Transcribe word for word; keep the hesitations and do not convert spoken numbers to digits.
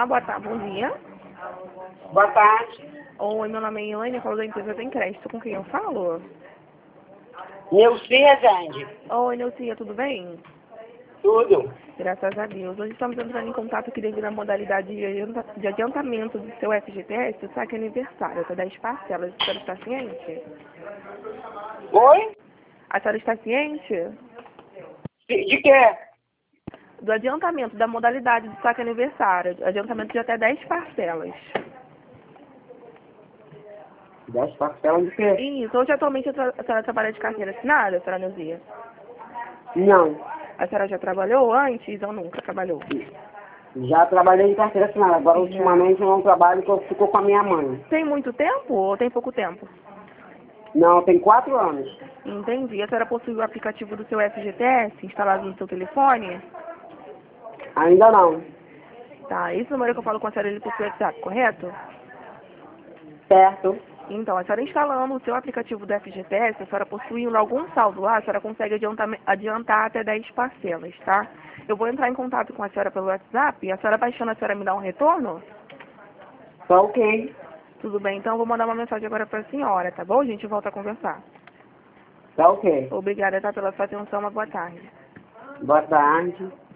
boa tarde, bom dia. Boa tarde. Oi, meu nome é Elaine, eu falo da empresa Tem Crédito. Com quem eu falo? Neuci Rezende. Oi, Neucia, tudo bem? Tudo. Graças a Deus. Hoje estamos entrando em contato aqui devido à modalidade de adianta- de adiantamento do seu F G T S, o saque aniversário, até dez parcelas. A senhora está ciente? Oi? A senhora está ciente? De, de quê? Do adiantamento da modalidade do saque aniversário, adiantamento de até dez parcelas. dez parcelas de quê? Isso, hoje atualmente a senhora a senhora trabalha de carteira assinada, senhora Neucia? Não. A senhora já trabalhou antes ou nunca trabalhou? Já trabalhei em carteira assinada. Agora, Já. ultimamente, eu não trabalho porque eu fico com a minha mãe. Tem muito tempo ou tem pouco tempo? Não, tem quatro anos. Entendi. A senhora possui o aplicativo do seu F G T S instalado no seu telefone? Ainda não. Tá, esse número que eu falo com a senhora, ele possui WhatsApp, correto? Certo. Então, a senhora instalando o seu aplicativo do F G T S, a senhora possuindo algum saldo lá, a senhora consegue adiantar, adiantar até dez parcelas, tá? Eu vou entrar em contato com a senhora pelo WhatsApp, e a senhora baixando, a senhora me dá um retorno? Tá ok. Tudo bem, então eu vou mandar uma mensagem agora para a senhora, tá bom? A gente volta a conversar. Tá ok. Obrigada, tá, pela sua atenção, uma boa tarde. Boa tarde.